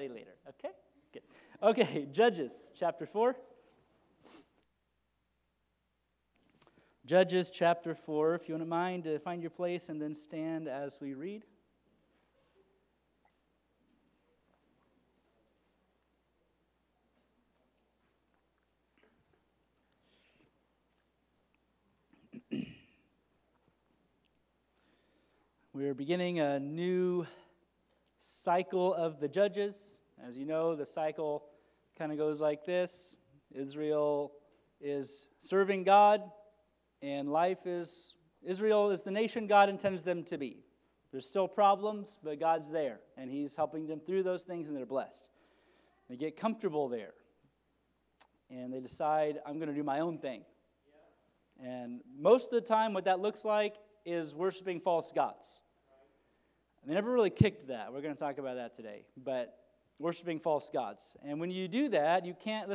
pray later, okay? Good. Okay, Judges chapter 4. Judges chapter 4, if you wouldn't mind to find your place and then stand as we read. We are beginning a new cycle of the Judges. As you know, the cycle kind of goes like this. Israel is serving God, and Israel is the nation God intends them to be. There's still problems, but God's there, and He's helping them through those things, and they're blessed. They get comfortable there, and they decide, I'm going to do my own thing. And most of the time, what that looks like is worshiping false gods. They never really kicked that. We're going to talk about that today. But worshiping false gods. And when you do that, you can't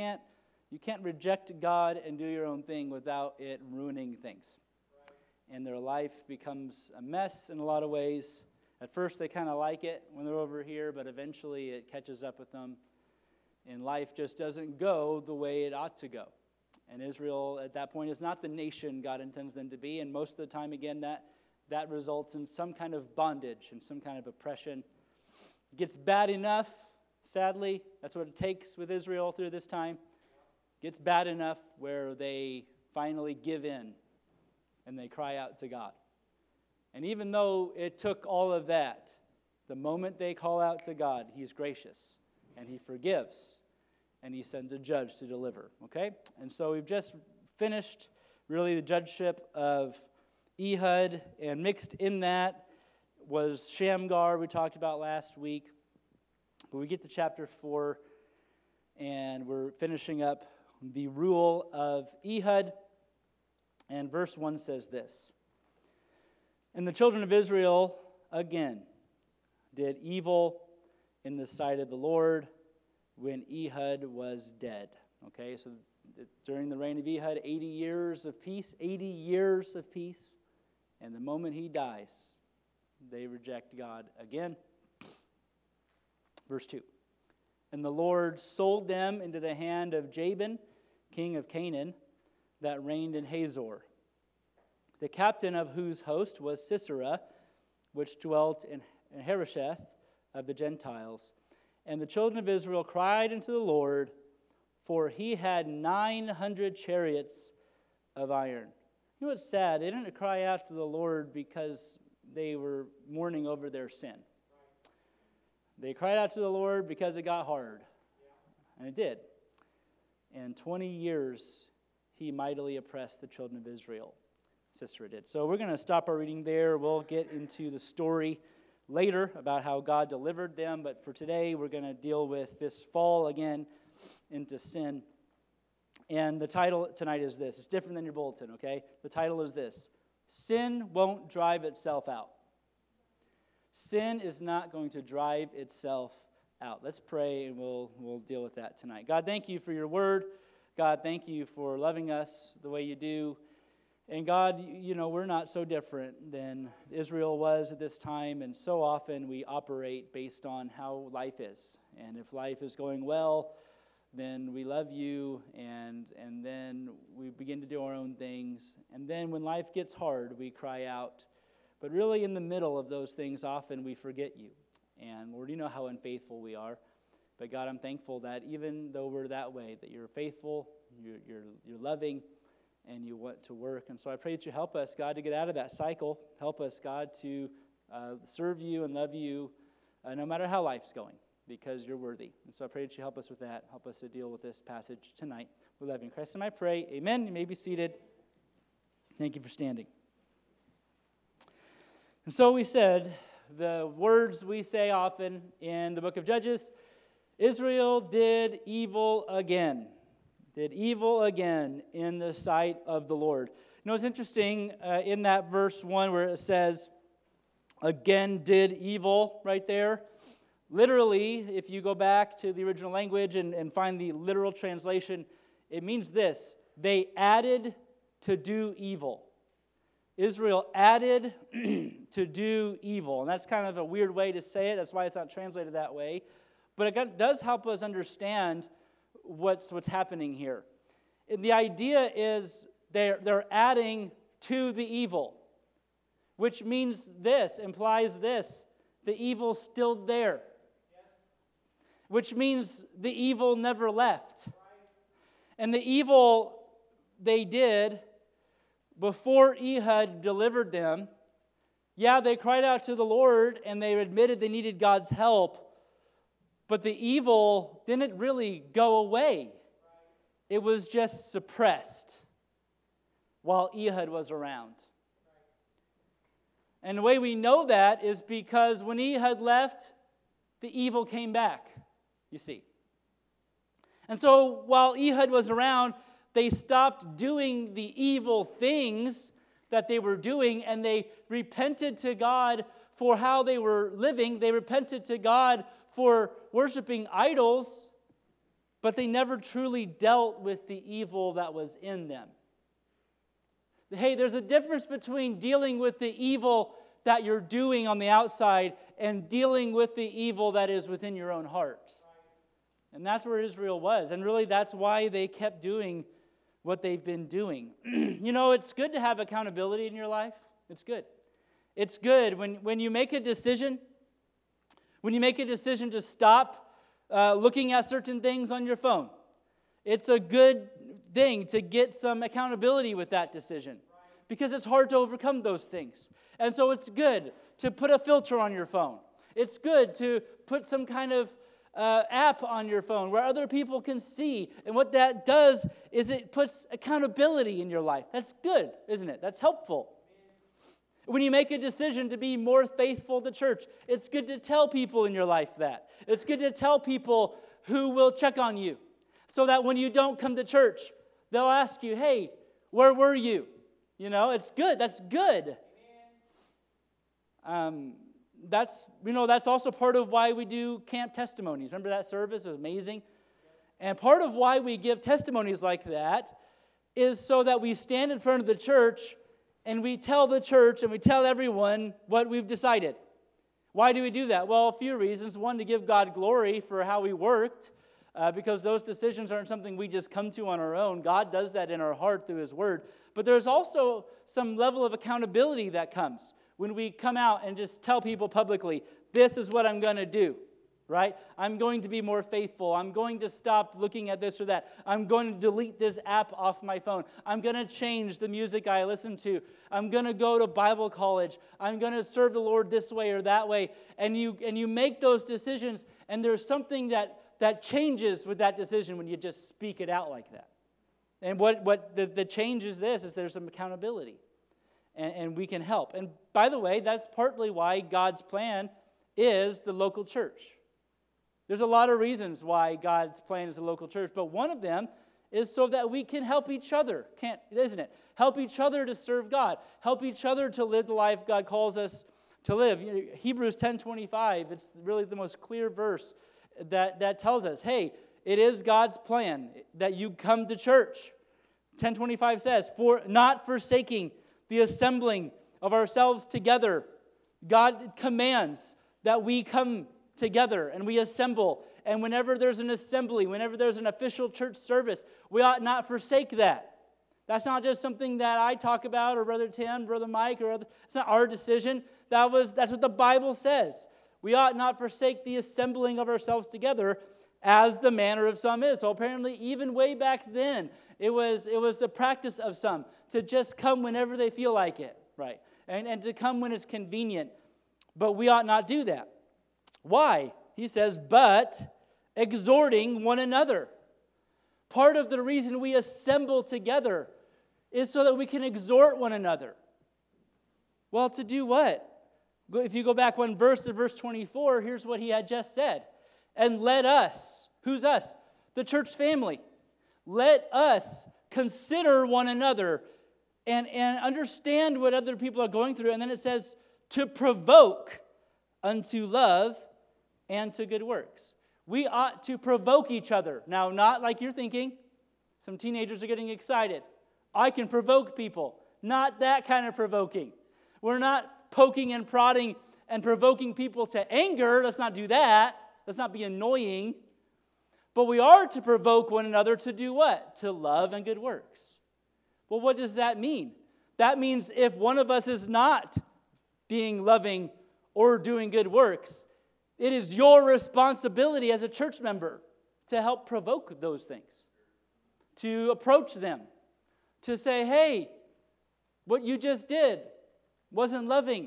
reject God and do your own thing without it ruining things. And their life becomes a mess in a lot of ways. At first, they kind of like it when they're over here, but eventually it catches up with them. And life just doesn't go the way it ought to go. And Israel, at that point, is not the nation God intends them to be. And most of the time, again, that results in some kind of bondage and some kind of oppression. It gets bad enough, sadly. That's what it takes with Israel through this time. It gets bad enough where they finally give in and they cry out to God. And even though it took all of that, the moment they call out to God, He's gracious and He forgives and He sends a judge to deliver. Okay? And so we've just finished really the judgeship of Ehud, and mixed in that was Shamgar, we talked about last week. But we get to chapter 4, and we're finishing up the rule of Ehud. And verse 1 says this: And the children of Israel, again, did evil in the sight of the Lord when Ehud was dead. Okay, so during the reign of Ehud, 80 years of peace. And the moment he dies, they reject God again. Verse 2. And the Lord sold them into the hand of Jabin, king of Canaan, that reigned in Hazor, the captain of whose host was Sisera, which dwelt in Harosheth of the Gentiles. And the children of Israel cried unto the Lord, for he had 900 chariots of iron. You know what's sad? They didn't cry out to the Lord because they were mourning over their sin. They cried out to the Lord because it got hard. And it did. And 20 years He mightily oppressed the children of Israel. Sisera did. So we're going to stop our reading there. We'll get into the story later about how God delivered them. But for today, we're going to deal with this fall again into sin. And the title tonight is this. It's different than your bulletin, okay? The title is this: Sin won't drive itself out. Sin is not going to drive itself out. Let's pray, and we'll deal with that tonight. God, thank you for your word. God, thank you for loving us the way you do. And God, you know, we're not so different than Israel was at this time, and so often we operate based on how life is. And if life is going well, then we love you, and then we begin to do our own things. And then when life gets hard, we cry out. But really in the middle of those things, often we forget you. And Lord, you know how unfaithful we are. But God, I'm thankful that even though we're that way, that you're faithful, you're loving, and you want to work. And so I pray that you help us, God, to get out of that cycle. Help us, God, to serve you and love you no matter how life's going, because you're worthy. And so I pray that you help us with that. Help us to deal with this passage tonight. We love you in Christ, and I pray. Amen. You may be seated. Thank you for standing. And so we said, the words we say often in the book of Judges, Israel did evil again. Did evil again in the sight of the Lord. You know, it's interesting in that verse 1 where it says, again did evil right there. Literally, if you go back to the original language and find the literal translation, it means this: they added to do evil. Israel added to do evil. And that's kind of a weird way to say it. That's why it's not translated that way. but it does help us understand what's happening here. And the idea is they're adding to the evil, which means this, implies this, the evil's still there, which means the evil never left. And the evil they did before Ehud delivered them, they cried out to the Lord and they admitted they needed God's help, but the evil didn't really go away. It was just suppressed while Ehud was around. And the way we know that is because when Ehud left, the evil came back, you see. And so while Ehud was around, they stopped doing the evil things that they were doing, and they repented to God for how they were living. They repented to God for worshiping idols, but they never truly dealt with the evil that was in them. Hey, there's a difference between dealing with the evil that you're doing on the outside and dealing with the evil that is within your own heart. And that's where Israel was. And really, that's why they kept doing what they've been doing. It's good to have accountability in your life. It's good. It's good when you make a decision, to stop looking at certain things on your phone. It's a good thing to get some accountability with that decision because it's hard to overcome those things. And so it's good to put a filter on your phone. It's good to put some kind of app on your phone where other people can see. And what that does is it puts accountability in your life. That's good, isn't it? That's helpful. When you make a decision to be more faithful to church, it's good to tell people in your life that. It's good to tell people who will check on you so that when you don't come to church, they'll ask you, hey, where were you? It's good. That's good. That's also part of why we do camp testimonies. Remember that service? It was amazing. And part of why we give testimonies like that is so that we stand in front of the church and we tell the church and we tell everyone what we've decided. Why do we do that? Well, a few reasons. One, to give God glory for how we worked, because those decisions aren't something we just come to on our own. God does that in our heart through His Word. But there's also some level of accountability that comes when we come out and just tell people publicly, this is what I'm going to do, right? I'm going to be more faithful. I'm going to stop looking at this or that. I'm going to delete this app off my phone. I'm going to change the music I listen to. I'm going to go to Bible college. I'm going to serve the Lord this way or that way. And you make those decisions, and there's something that changes with that decision when you just speak it out like that. And what the change is this, is there's some accountability. And we can help. And by the way, that's partly why God's plan is the local church. There's a lot of reasons why God's plan is the local church, but one of them is so that we can help each other, isn't it? Help each other to serve God. Help each other to live the life God calls us to live. Hebrews 10:25, it's really the most clear verse that tells us, hey, it is God's plan that you come to church. 10:25 says, for not forsaking the assembling of ourselves together. God commands that we come together and we assemble. And whenever there's an assembly, whenever there's an official church service, we ought not forsake that. That's not just something that I talk about, or Brother Tim, Brother Mike, it's not our decision. That's what the Bible says. We ought not forsake the assembling of ourselves together, as the manner of some is. So apparently, even way back then, it was the practice of some to just come whenever they feel like it, right? And to come when it's convenient. But we ought not do that. Why? He says, but exhorting one another. Part of the reason we assemble together is so that we can exhort one another. Well, to do what? If you go back one verse to verse 24, here's what he had just said. And let us, who's us? The church family. Let us consider one another and understand what other people are going through. And then it says, to provoke unto love and to good works. We ought to provoke each other. Now, not like you're thinking. Some teenagers are getting excited. I can provoke people. Not that kind of provoking. We're not poking and prodding and provoking people to anger. Let's not do that. Let's not be annoying. But we are to provoke one another to do what? To love and good works. Well, what does that mean? That means if one of us is not being loving or doing good works, it is your responsibility as a church member to help provoke those things, to approach them, to say, hey, what you just did wasn't loving.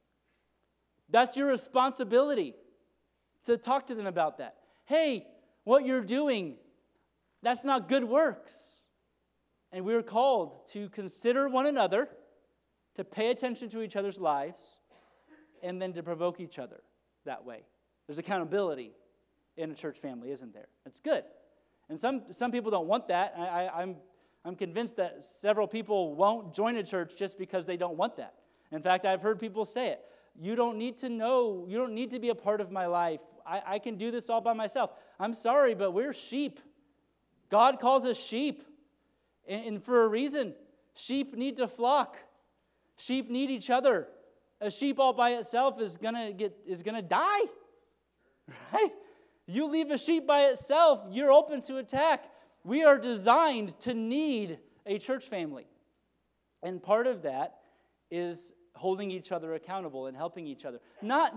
That's your responsibility to talk to them about that. Hey, what you're doing, that's not good works. And we're called to consider one another, to pay attention to each other's lives, and then to provoke each other that way. There's accountability in a church family, isn't there? It's good. And some people don't want that. I'm convinced that several people won't join a church just because they don't want that. In fact, I've heard people say it. You don't need to know. You don't need to be a part of my life. I can do this all by myself. I'm sorry, but we're sheep. God calls us sheep. And for a reason. Sheep need to flock. Sheep need each other. A sheep all by itself is gonna die. Right? You leave a sheep by itself, you're open to attack. We are designed to need a church family. And part of that is holding each other accountable and helping each other. Not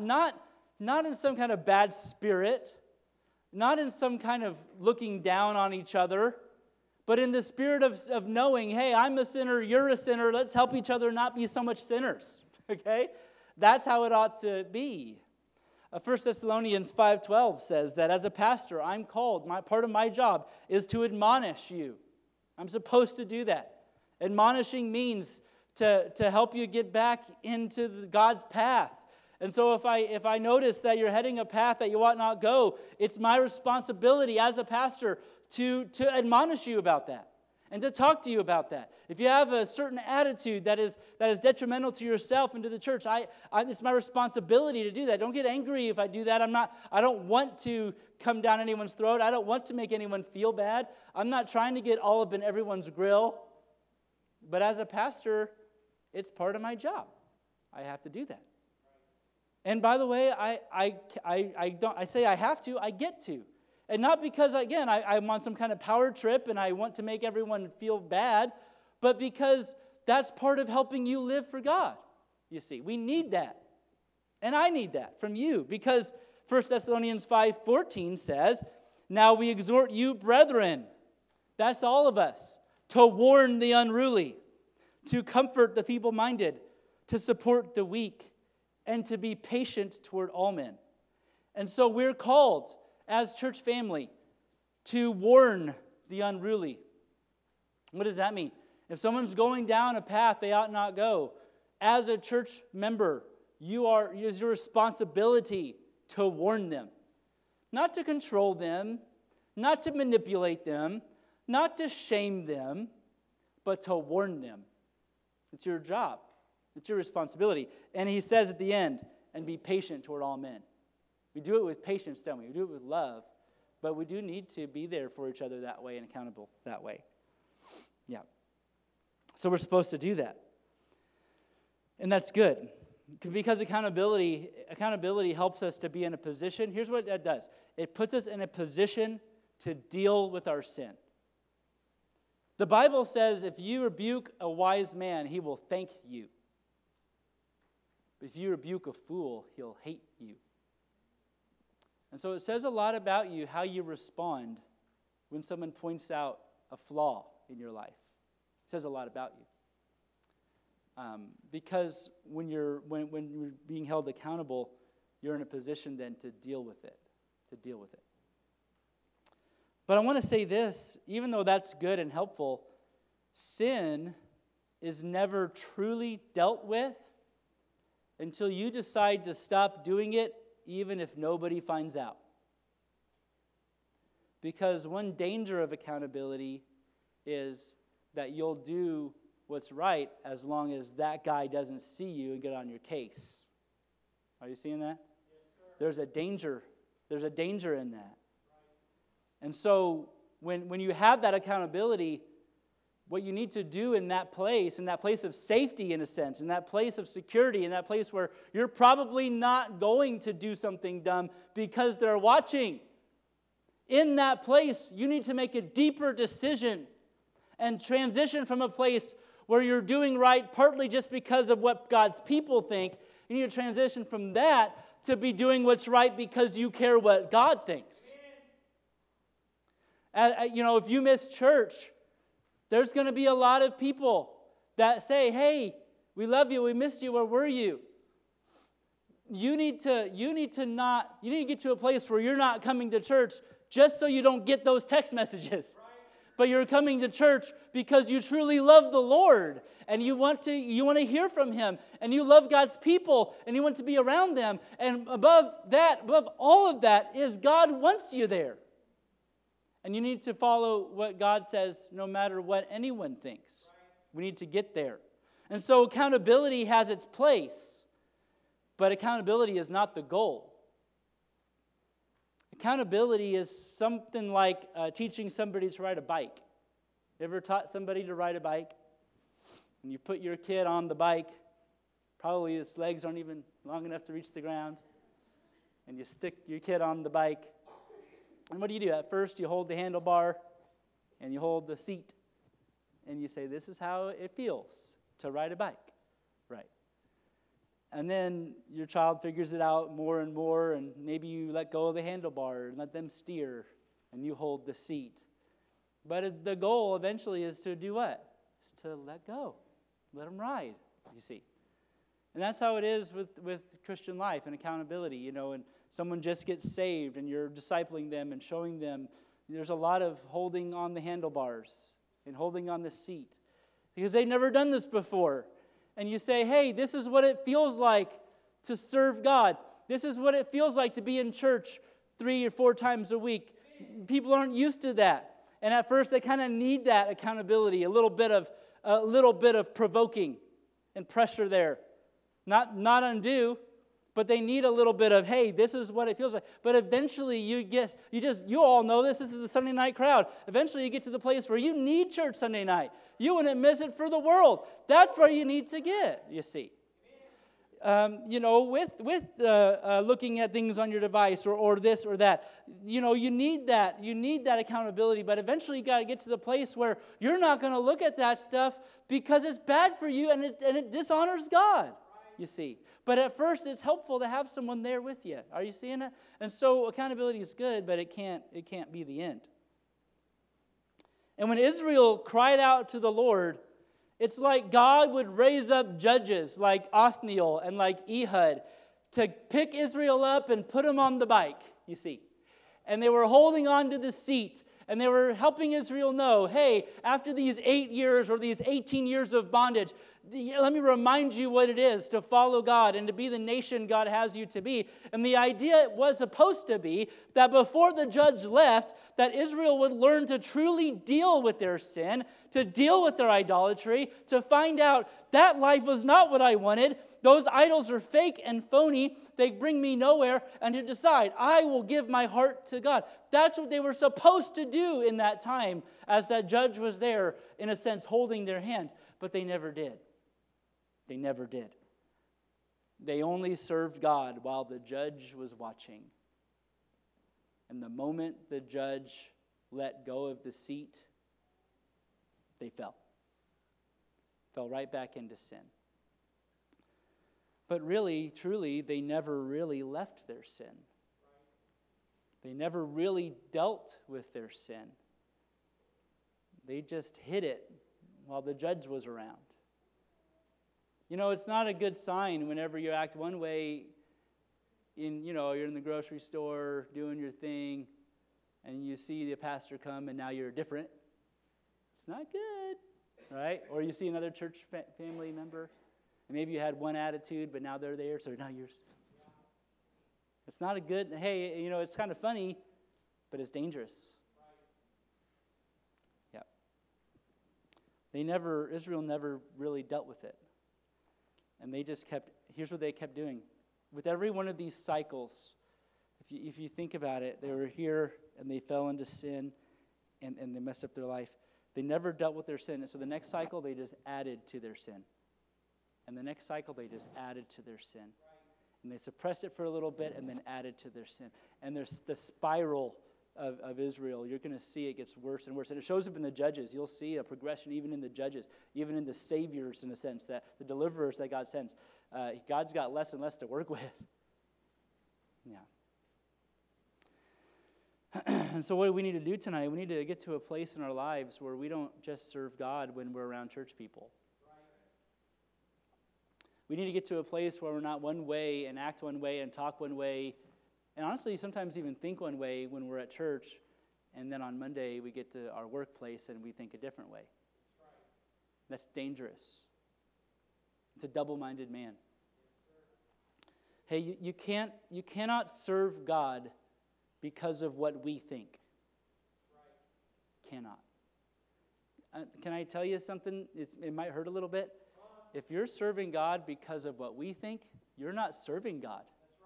in some kind of bad spirit, not in some kind of looking down on each other, but in the spirit of knowing, hey, I'm a sinner, you're a sinner, let's help each other not be so much sinners, okay? That's how it ought to be. 1 Thessalonians 5:12 says that as a pastor, I'm called, part of my job is to admonish you. I'm supposed to do that. Admonishing means to help you get back into God's path. And so if I notice that you're heading a path that you ought not go, it's my responsibility as a pastor to admonish you about that and to talk to you about that. If you have a certain attitude that is detrimental to yourself and to the church, it's my responsibility to do that. Don't get angry if I do that. I don't want to come down anyone's throat. I don't want to make anyone feel bad. I'm not trying to get all up in everyone's grill. But as a pastor, it's part of my job. I have to do that. And by the way, I say I have to, I get to. And not because, again, I'm on some kind of power trip and I want to make everyone feel bad, but because that's part of helping you live for God. You see, we need that. And I need that from you because 1 Thessalonians 5:14 says, now we exhort you, brethren, that's all of us, to warn the unruly, to comfort the feeble-minded, to support the weak, and to be patient toward all men. And so we're called as church family to warn the unruly. What does that mean? If someone's going down a path they ought not go, as a church member, it is your responsibility to warn them. Not to control them, not to manipulate them, not to shame them, but to warn them. It's your job. It's your responsibility. And he says at the end, and be patient toward all men. We do it with patience, don't we? We do it with love. But we do need to be there for each other that way and accountable that way. Yeah. So we're supposed to do that. And that's good. Because accountability helps us to be in a position. Here's what that does. It puts us in a position to deal with our sin. The Bible says if you rebuke a wise man, he will thank you. But if you rebuke a fool, he'll hate you. And so it says a lot about you, how you respond when someone points out a flaw in your life. It says a lot about you. Because when you're being held accountable, you're in a position then to deal with it. But I want to say this, even though that's good and helpful, sin is never truly dealt with until you decide to stop doing it, even if nobody finds out. Because one danger of accountability is that you'll do what's right as long as that guy doesn't see you and get on your case. Are you seeing that? Yes, there's a danger. There's a danger in that. And so when you have that accountability, what you need to do in that place of safety in a sense, in that place of security, in that place where you're probably not going to do something dumb because they're watching. In that place, you need to make a deeper decision and transition from a place where you're doing right partly just because of what God's people think. You need to transition from that to be doing what's right because you care what God thinks. If you miss church, there's going to be a lot of people that say, hey, we love you, we missed you, where were you? You need to get to a place where you're not coming to church just so you don't get those text messages. But you're coming to church because you truly love the Lord and you want to hear from Him and you love God's people and you want to be around them. And above all of that is God wants you there. And you need to follow what God says no matter what anyone thinks. We need to get there. And so accountability has its place, but accountability is not the goal. Accountability is something like teaching somebody to ride a bike. You ever taught somebody to ride a bike? And you put your kid on the bike, probably his legs aren't even long enough to reach the ground, and you stick your kid on the bike. And what do? At first, you hold the handlebar, and you hold the seat, and you say, this is how it feels to ride a bike, right? And then your child figures it out more and more, and maybe you let go of the handlebar and let them steer, and you hold the seat. But the goal eventually is to do what? Is to let go. Let them ride, you see. And that's how it is with Christian life and accountability, and someone just gets saved and you're discipling them and showing them. There's a lot of holding on the handlebars and holding on the seat because they've never done this before. And you say, hey, this is what it feels like to serve God. This is what it feels like to be in church 3 or 4 times a week. People aren't used to that. And at first they kind of need that accountability, a little bit of provoking and pressure there. Not undue, but they need a little bit of, hey, this is what it feels like. But eventually you all know this is the Sunday night crowd. Eventually you get to the place where you need church Sunday night. You wouldn't miss it for the world. That's where you need to get, you see. With looking at things on your device or this or that, you need that accountability, but eventually you got to get to the place where you're not going to look at that stuff because it's bad for you and it dishonors God. You see. But at first, it's helpful to have someone there with you. Are you seeing it? And so accountability is good, but it can't be the end. And when Israel cried out to the Lord, it's like God would raise up judges like Othniel and like Ehud to pick Israel up and put them on the bike, you see. And they were holding on to the seat. And they were helping Israel know, hey, after these 8 years or these 18 years of bondage, let me remind you what it is to follow God and to be the nation God has you to be. And the idea was supposed to be that before the judge left, that Israel would learn to truly deal with their sin, to deal with their idolatry, to find out that life was not what I wanted. Those idols are fake and phony. They bring me nowhere. And to decide, I will give my heart to God. That's what they were supposed to do in that time as that judge was there, in a sense, holding their hand. But they never did. They never did. They only served God while the judge was watching. And the moment the judge let go of the seat, they fell. Fell right back into sin. But really, truly, they never really left their sin. They never really dealt with their sin. They just hid it while the judge was around. It's not a good sign whenever you act one way you're in the grocery store doing your thing and you see the pastor come and now you're different. It's not good, right? Or you see another church family member and maybe you had one attitude but now they're there, so now you're... It's not a good, hey, it's kind of funny, but it's dangerous. Yeah. Israel never really dealt with it. And they just here's what they kept doing. With every one of these cycles, if you think about it, they were here and they fell into sin and they messed up their life. They never dealt with their sin. And so the next cycle, they just added to their sin. And the next cycle, they just added to their sin. And they suppressed it for a little bit and then added to their sin. And there's the spiral of Israel. You're going to see it gets worse and worse. And it shows up in the Judges. You'll see a progression even in the Judges, even in the saviors, in a sense, that the deliverers that God sends. God's got less and less to work with. Yeah. And so what do we need to do tonight? We need to get to a place in our lives where we don't just serve God when we're around church people. We need to get to a place where we're not one way and act one way and talk one way, and honestly sometimes even think one way when we're at church, and then on Monday we get to our workplace and we think a different way. That's dangerous. It's a double-minded man. Hey, you cannot serve God because of what we think. Cannot. Can I tell you something? It might hurt a little bit. If you're serving God because of what we think, you're not serving God.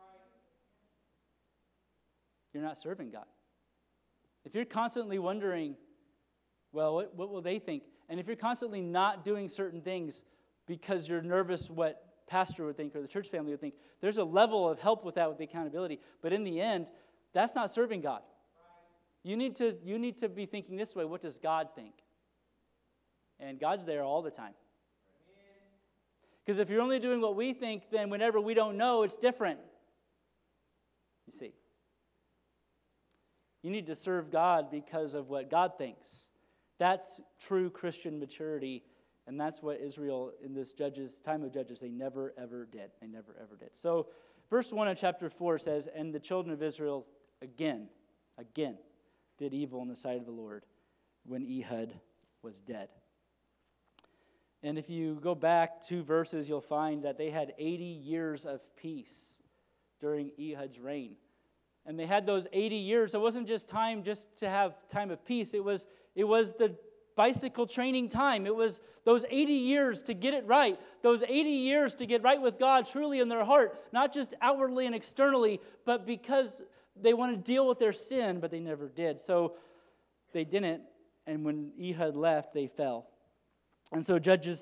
You're not serving God. If you're constantly wondering, well, what will they think? And if you're constantly not doing certain things because you're nervous what pastor would think or the church family would think, there's a level of help with that, with the accountability. But in the end, that's not serving God. You need to be thinking this way, what does God think? And God's there all the time. Because if you're only doing what we think, then whenever we don't know, it's different. You see. You need to serve God because of what God thinks. That's true Christian maturity, and that's what Israel in this time of Judges, they never ever did. They never ever did. So verse 1 of chapter 4 says, and the children of Israel again did evil in the sight of the Lord when Ehud was dead. And if you go back 2 verses, you'll find that they had 80 years of peace during Ehud's reign. And they had those 80 years. It wasn't just to have time of peace. It was the bicycle training time. It was those 80 years to get it right. Those 80 years to get right with God truly in their heart. Not just outwardly and externally, but because they want to deal with their sin, but they never did. So they didn't. And when Ehud left, they fell. And so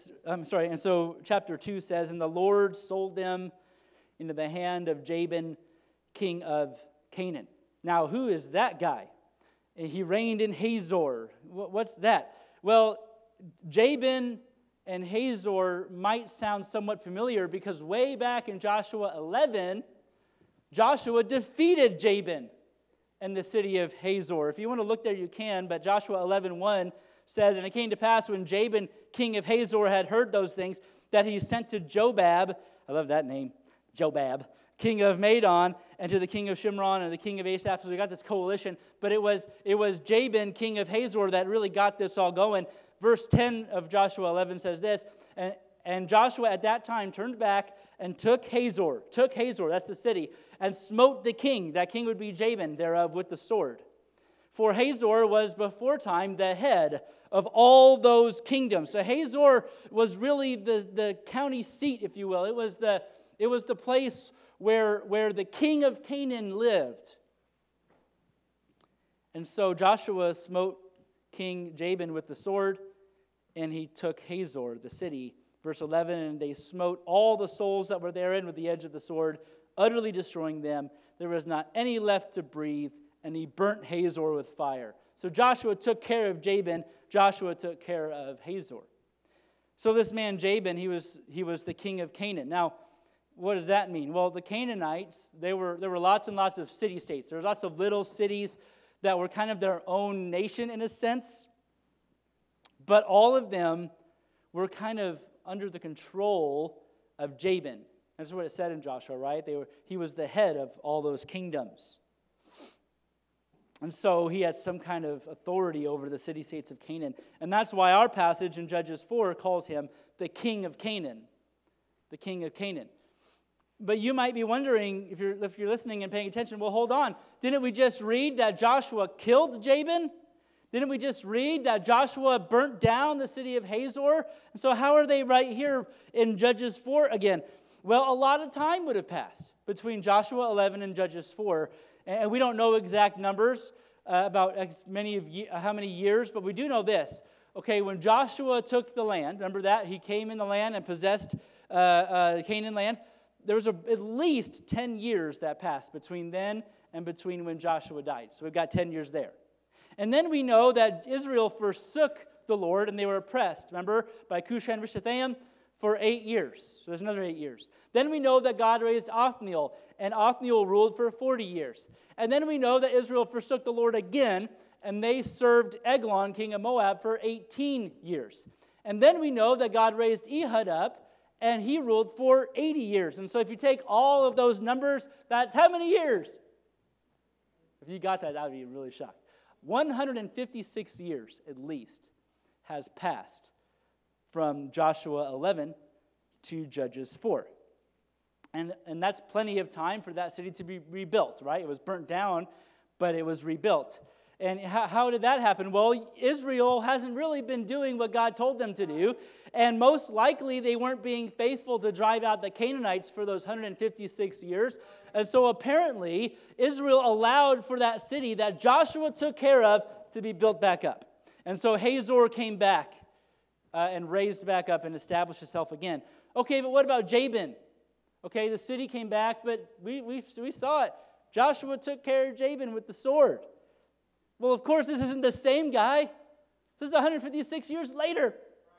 chapter 2 says, and the Lord sold them into the hand of Jabin, king of Canaan. Now, who is that guy? He reigned in Hazor. What's that? Well, Jabin and Hazor might sound somewhat familiar because way back in Joshua 11, Joshua defeated Jabin and the city of Hazor. If you want to look there, you can, but Joshua 11:1 says, and it came to pass when Jabin, king of Hazor, had heard those things, that he sent to Jobab, I love that name, Jobab, king of Madon, and to the king of Shimron and the king of Asaph. So we got this coalition, but it was Jabin, king of Hazor, that really got this all going. Verse 10 of Joshua 11 says this, and Joshua at that time turned back and took Hazor, that's the city, and smote the king. That king would be Jabin thereof with the sword. For Hazor was beforetime the head of all those kingdoms. So Hazor was really the county seat, if you will. It was the place where the king of Canaan lived. And so Joshua smote King Jabin with the sword, and he took Hazor, the city. Verse 11, and they smote all the souls that were therein with the edge of the sword, utterly destroying them. There was not any left to breathe, and he burnt Hazor with fire. So Joshua took care of Jabin. Joshua took care of Hazor. So this man Jabin, he was the king of Canaan. Now, what does that mean? Well, the Canaanites, there were lots and lots of city-states. There were lots of little cities that were kind of their own nation in a sense. But all of them were kind of under the control of Jabin. That's what it said in Joshua, right? He was the head of all those kingdoms. And so he had some kind of authority over the city-states of Canaan. And that's why our passage in Judges 4 calls him the king of Canaan. The king of Canaan. But you might be wondering, if you're listening and paying attention, well, hold on. Didn't we just read that Joshua killed Jabin? Didn't we just read that Joshua burnt down the city of Hazor? And so how are they right here in Judges 4 again? Well, a lot of time would have passed between Joshua 11 and Judges 4. And we don't know exact numbers about how many years, but we do know this. Okay, when Joshua took the land, remember that? He came in the land and possessed Canaan land. There was at least 10 years that passed between then and between when Joshua died. So we've got 10 years there. And then we know that Israel forsook the Lord and they were oppressed, remember, by Cushan-Rishathaim for 8 years. So there's another 8 years. Then we know that God raised Othniel, and Othniel ruled for 40 years. And then we know that Israel forsook the Lord again, and they served Eglon, king of Moab, for 18 years. And then we know that God raised Ehud up, and he ruled for 80 years. And so if you take all of those numbers, that's how many years? If you got that, I would be really shocked. 156 years, at least, has passed from Joshua 11 to Judges 4. And that's plenty of time for that city to be rebuilt, right? It was burnt down, but it was rebuilt. And how did that happen? Well, Israel hasn't really been doing what God told them to do, and most likely they weren't being faithful to drive out the Canaanites for those 156 years. And so apparently, Israel allowed for that city that Joshua took care of to be built back up. And so Hazor came back and raised back up and established itself again. Okay, but what about Jabin? Okay, the city came back, but we saw it. Joshua took care of Jabin with the sword. Well, of course, this isn't the same guy. This is 156 years later.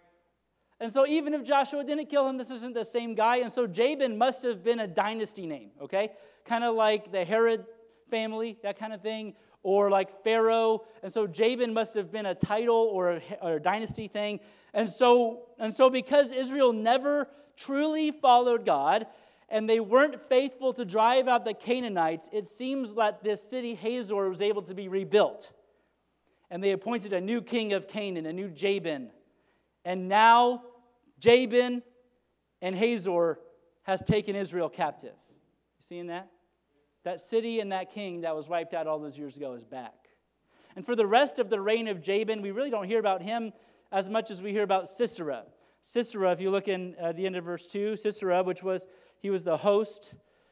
And so even if Joshua didn't kill him, this isn't the same guy. And so Jabin must have been a dynasty name, okay? Kind of like the Herod family, that kind of thing, or like Pharaoh. And so Jabin must have been a title or a dynasty thing. And so because Israel never truly followed God, and they weren't faithful to drive out the Canaanites, it seems that this city, Hazor, was able to be rebuilt. And they appointed a new king of Canaan, a new Jabin. And now Jabin and Hazor has taken Israel captive. You seeing that? That city and that king that was wiped out all those years ago is back. And for the rest of the reign of Jabin, we really don't hear about him as much as we hear about Sisera. Sisera, if you look in the end of verse 2, Sisera, he was the host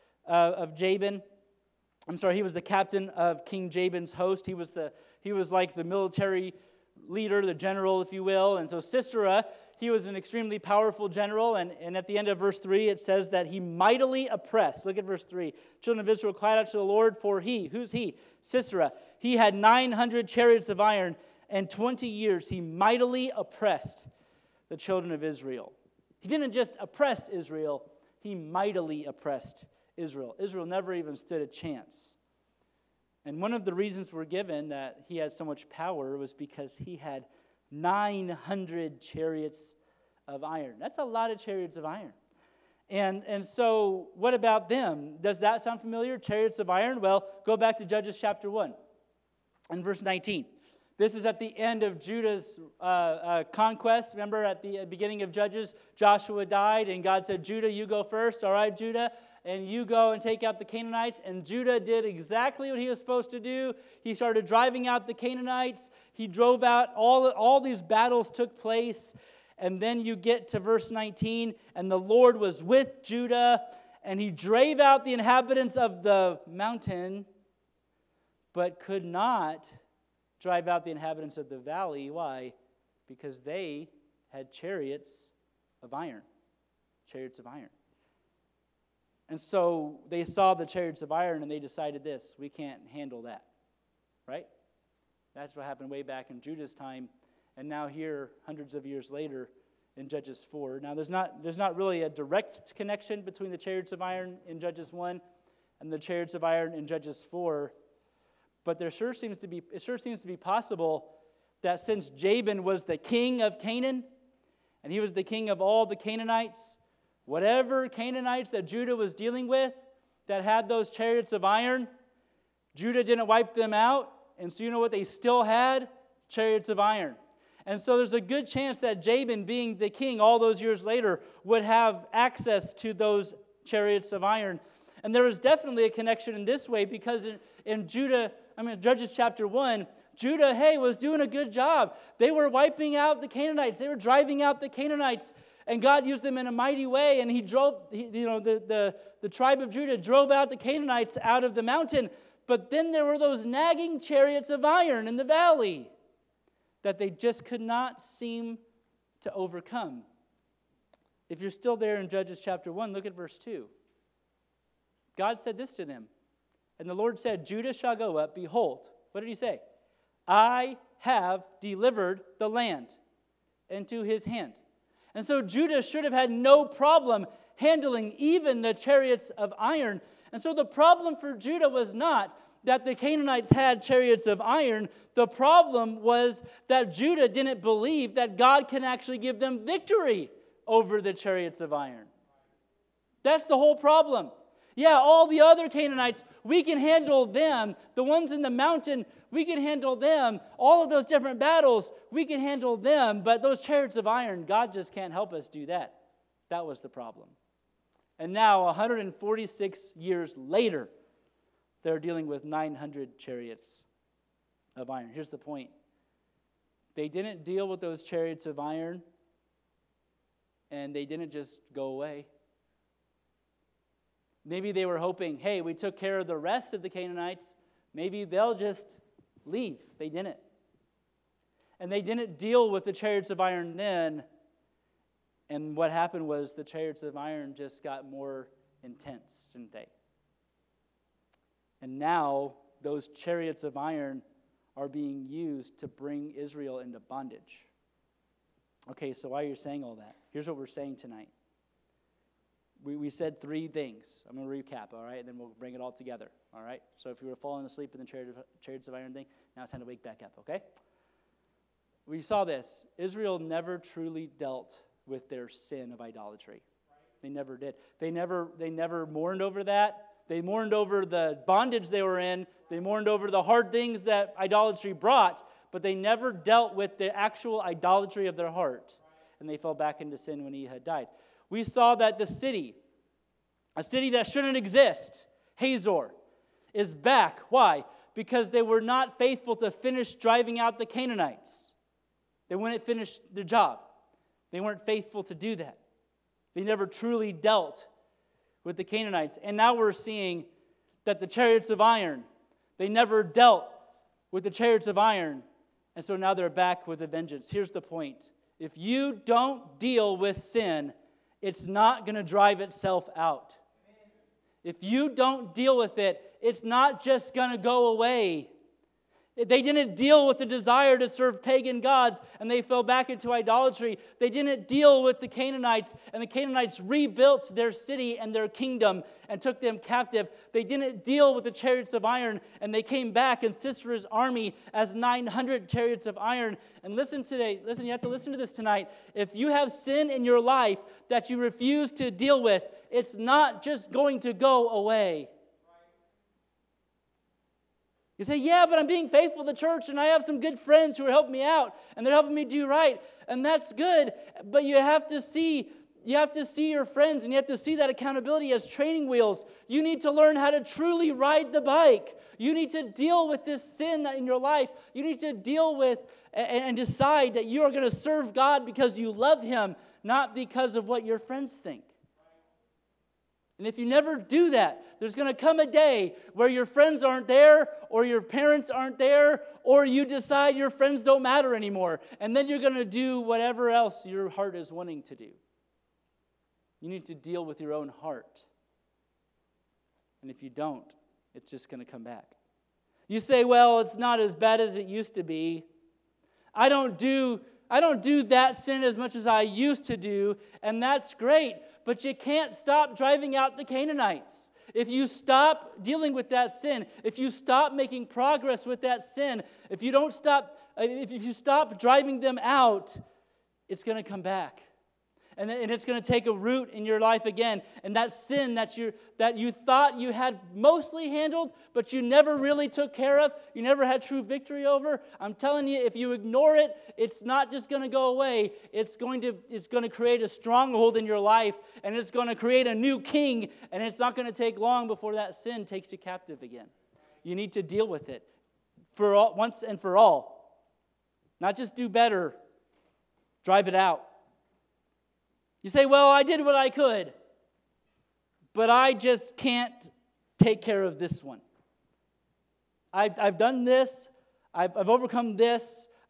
of Jabin. He was the captain of King Jabin's host. He was like the military leader, the general, if you will. And so Sisera, he was an extremely powerful general. And at the end of verse 3, it says that he mightily oppressed. Look at verse 3. Children of Israel cried out to the Lord, for who's he? Sisera. He had 900 chariots of iron, and 20 years he mightily oppressed the children of Israel. He didn't just oppress Israel, he mightily oppressed Israel. Israel never even stood a chance. And one of the reasons we're given that he had so much power was because he had 900 chariots of iron. That's a lot of chariots of iron. And so what about them? Does that sound familiar? Chariots of iron? Well, go back to Judges chapter 1 and verse 19. This is at the end of Judah's conquest. Remember at the beginning of Judges, Joshua died, and God said, Judah, you go first. All right, Judah, and you go and take out the Canaanites. And Judah did exactly what he was supposed to do. He started driving out the Canaanites. He drove out, all these battles took place. And then you get to verse 19, and the Lord was with Judah, and he drave out the inhabitants of the mountain, but could not drive out the inhabitants of the valley. Why? Because they had chariots of iron. Chariots of iron. And so they saw the chariots of iron and they decided this: we can't handle that. Right? That's what happened way back in Judah's time. And now here, hundreds of years later, in Judges 4. Now there's not really a direct connection between the chariots of iron in Judges 1 and the chariots of iron in Judges 4. But it sure seems to be possible that since Jabin was the king of Canaan, and he was the king of all the Canaanites, whatever Canaanites that Judah was dealing with that had those chariots of iron, Judah didn't wipe them out, and so you know what they still had? Chariots of iron. And so there's a good chance that Jabin, being the king all those years later, would have access to those chariots of iron. And there is definitely a connection in this way, because in Judges chapter 1, Judah, was doing a good job. They were wiping out the Canaanites. They were driving out the Canaanites. And God used them in a mighty way. And the tribe of Judah drove out the Canaanites out of the mountain. But then there were those nagging chariots of iron in the valley. that they just could not seem to overcome. If you're still there in Judges chapter 1, look at verse 2. God said this to them, and the Lord said, Judah shall go up, behold. What did he say? I have delivered the land into his hand. And so Judah should have had no problem handling even the chariots of iron. And so the problem for Judah was not that the Canaanites had chariots of iron. The problem was that Judah didn't believe that God can actually give them victory over the chariots of iron. That's the whole problem. Yeah, all the other Canaanites, we can handle them. The ones in the mountain, we can handle them. All of those different battles, we can handle them. But those chariots of iron, God just can't help us do that. That was the problem. And now, 146 years later, they're dealing with 900 chariots of iron. Here's the point. They didn't deal with those chariots of iron, and they didn't just go away. Maybe they were hoping, hey, we took care of the rest of the Canaanites. Maybe they'll just leave. They didn't. And they didn't deal with the chariots of iron then. And what happened was the chariots of iron just got more intense, didn't they? And now those chariots of iron are being used to bring Israel into bondage. Okay, so why are you saying all that? Here's what we're saying tonight. We said three things. I'm going to recap, all right? And then we'll bring it all together, all right? So if you were falling asleep in the chariots of iron thing, now it's time to wake back up, okay? We saw this. Israel never truly dealt with their sin of idolatry. They never did. They never mourned over that. They mourned over the bondage they were in. They mourned over the hard things that idolatry brought, but they never dealt with the actual idolatry of their heart. And they fell back into sin when Ehud died. We saw that the city, a city that shouldn't exist, Hazor, is back. Why? Because they were not faithful to finish driving out the Canaanites. They wouldn't finish their job. They weren't faithful to do that. They never truly dealt with the Canaanites. And now we're seeing that the chariots of iron, they never dealt with the chariots of iron. And so now they're back with a vengeance. Here's the point. If you don't deal with sin, it's not going to drive itself out. If you don't deal with it, it's not just going to go away. They didn't deal with the desire to serve pagan gods, and they fell back into idolatry. They didn't deal with the Canaanites, and the Canaanites rebuilt their city and their kingdom and took them captive. They didn't deal with the chariots of iron, and they came back in Sisera's army as 900 chariots of iron. And listen, you have to listen to this tonight. If you have sin in your life that you refuse to deal with, it's not just going to go away. You say, yeah, but I'm being faithful to church and I have some good friends who are helping me out and they're helping me do right. And that's good, but you have to see your friends and you have to see that accountability as training wheels. You need to learn how to truly ride the bike. You need to deal with this sin in your life. You need to deal with and decide that you are going to serve God because you love Him, not because of what your friends think. And if you never do that, there's going to come a day where your friends aren't there, or your parents aren't there, or you decide your friends don't matter anymore. And then you're going to do whatever else your heart is wanting to do. You need to deal with your own heart. And if you don't, it's just going to come back. You say, well, it's not as bad as it used to be. I don't do that sin as much as I used to do, and that's great. But you can't stop driving out the Canaanites. If you stop dealing with that sin, if you stop making progress with that sin, if you stop driving them out, it's going to come back. And it's going to take a root in your life again. And that sin that you thought you had mostly handled, but you never really took care of, you never had true victory over, I'm telling you, if you ignore it, it's not just going to go away. It's going to create a stronghold in your life, and it's going to create a new king, and it's not going to take long before that sin takes you captive again. You need to deal with it once and for all. Not just do better, drive it out. You say, well, I did what I could, but I just can't take care of this one. I've done this. I've overcome this.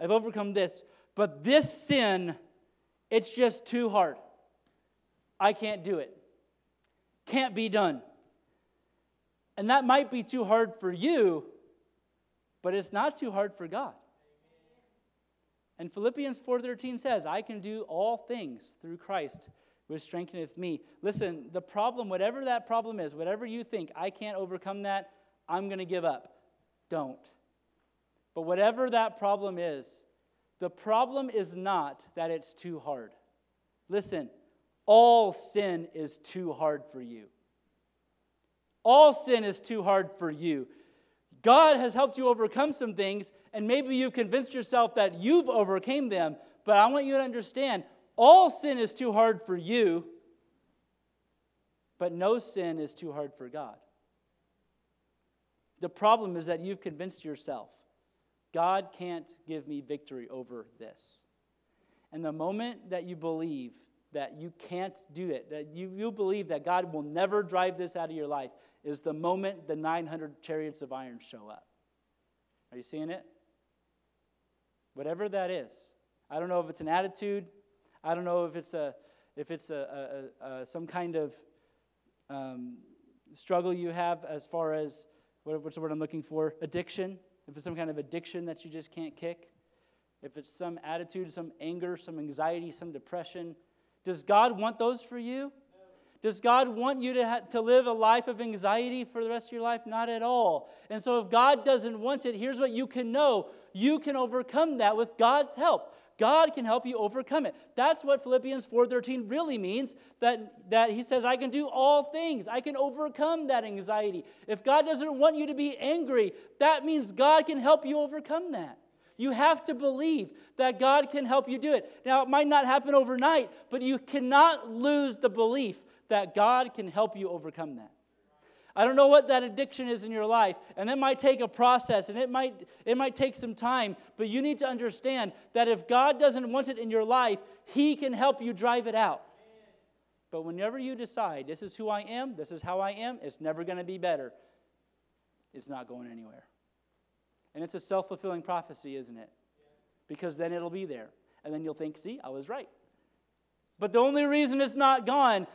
I've overcome this. But this sin, it's just too hard. I can't do it. Can't be done. And that might be too hard for you, but it's not too hard for God. And Philippians 4:13 says, I can do all things through Christ, which strengtheneth me. Listen, the problem, whatever that problem is, whatever you think, I can't overcome that, I'm going to give up. Don't. But whatever that problem is, the problem is not that it's too hard. Listen, all sin is too hard for you. All sin is too hard for you. God has helped you overcome some things, and maybe you convinced yourself that you've overcame them, but I want you to understand, all sin is too hard for you, but no sin is too hard for God. The problem is that you've convinced yourself, God can't give me victory over this. And the moment that you believe that you can't do it, that you believe that God will never drive this out of your life, is the moment the 900 chariots of iron show up. Are you seeing it? Whatever that is. I don't know if it's an attitude. I don't know if it's some kind of struggle you have as far as, what's the word I'm looking for? Addiction. If it's some kind of addiction that you just can't kick. If it's some attitude, some anger, some anxiety, some depression. Does God want those for you? Does God want you to live a life of anxiety for the rest of your life? Not at all. And so if God doesn't want it, here's what you can know. You can overcome that with God's help. God can help you overcome it. That's what Philippians 4:13 really means, that he says, I can do all things. I can overcome that anxiety. If God doesn't want you to be angry, that means God can help you overcome that. You have to believe that God can help you do it. Now, it might not happen overnight, but you cannot lose the belief that God can help you overcome that. I don't know what that addiction is in your life, and it might take a process, and it might take some time, but you need to understand that if God doesn't want it in your life, He can help you drive it out. But whenever you decide, this is who I am, this is how I am, it's never going to be better, it's not going anywhere. And it's a self-fulfilling prophecy, isn't it? Because then it'll be there. And then you'll think, see, I was right. But the only reason it's not gone,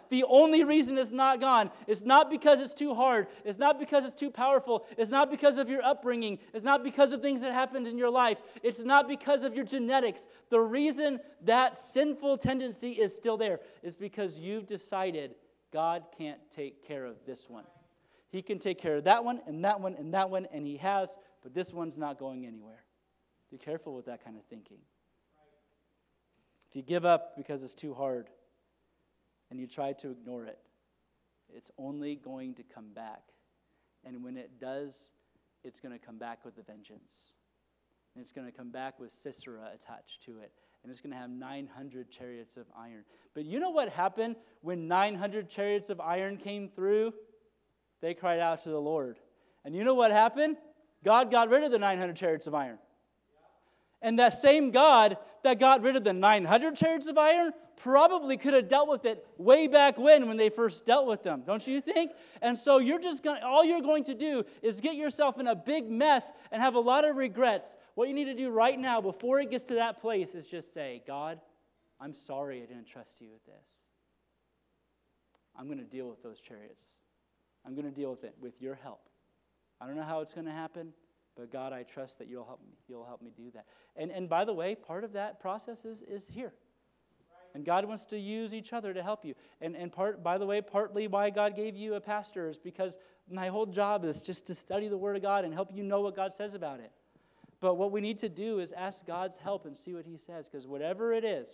it's not because it's too hard. It's not because it's too powerful. It's not because of your upbringing. It's not because of things that happened in your life. It's not because of your genetics. The reason that sinful tendency is still there is because you've decided God can't take care of this one. He can take care of that one and that one and that one, and He has, but this one's not going anywhere. Be careful with that kind of thinking. If you give up because it's too hard and you try to ignore it, it's only going to come back. And when it does, it's going to come back with a vengeance. And it's going to come back with Sisera attached to it. And it's going to have 900 chariots of iron. But you know what happened when 900 chariots of iron came through? They cried out to the Lord. And you know what happened? God got rid of the 900 chariots of iron. And that same God that got rid of the 900 chariots of iron probably could have dealt with it way back when they first dealt with them, don't you think? And so all you're going to do is get yourself in a big mess and have a lot of regrets. What you need to do right now before it gets to that place is just say, God, I'm sorry I didn't trust you with this. I'm going to deal with those chariots. I'm going to deal with it with your help. I don't know how it's going to happen. But God, I trust that you'll help me do that. And by the way, part of that process is here. And God wants to use each other to help you. And partly why God gave you a pastor is because my whole job is just to study the Word of God and help you know what God says about it. But what we need to do is ask God's help and see what He says. Because whatever it is,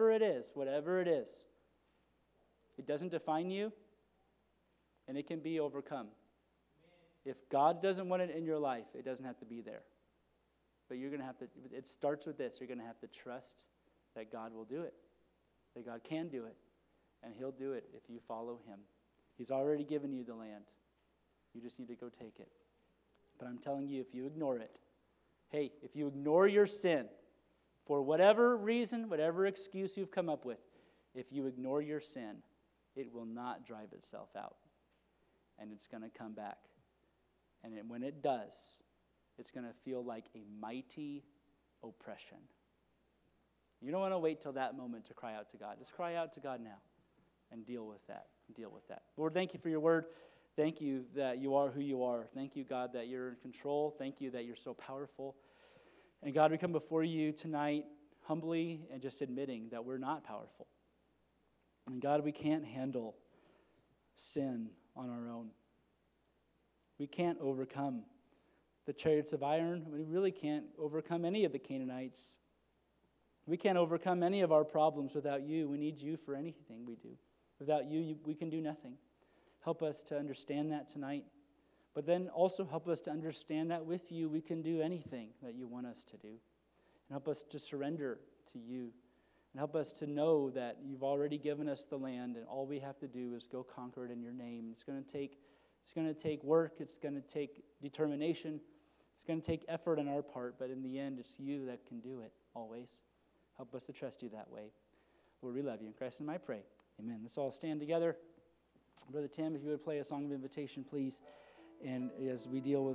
it doesn't define you, and it can be overcome. If God doesn't want it in your life, it doesn't have to be there. But you're going to have to, it starts with this. You're going to have to trust that God will do it, that God can do it, and He'll do it if you follow Him. He's already given you the land. You just need to go take it. But I'm telling you, if you ignore it, if you ignore your sin, for whatever reason, whatever excuse you've come up with, if you ignore your sin, it will not drive itself out. And it's going to come back. And when it does, it's going to feel like a mighty, oppression. You don't want to wait till that moment to cry out to God. Just cry out to God now and deal with that. Lord, thank you for your word. Thank you that you are who you are. Thank you, God, that you're in control. Thank you that you're so powerful. And God, we come before you tonight humbly and just admitting that we're not powerful. And God, we can't handle sin on our own. We can't overcome the chariots of iron. We really can't overcome any of the Canaanites. We can't overcome any of our problems without you. We need you for anything we do. Without you, we can do nothing. Help us to understand that tonight. But then also help us to understand that with you, we can do anything that you want us to do. And help us to surrender to you. And help us to know that you've already given us the land, and all we have to do is go conquer it in your name. It's going to take work. It's going to take determination. It's going to take effort on our part, but in the end, it's you that can do it always. Help us to trust you that way. Lord, we love you. In Christ's name I pray. Amen. Let's all stand together. Brother Tim, if you would play a song of invitation, please. And as we deal with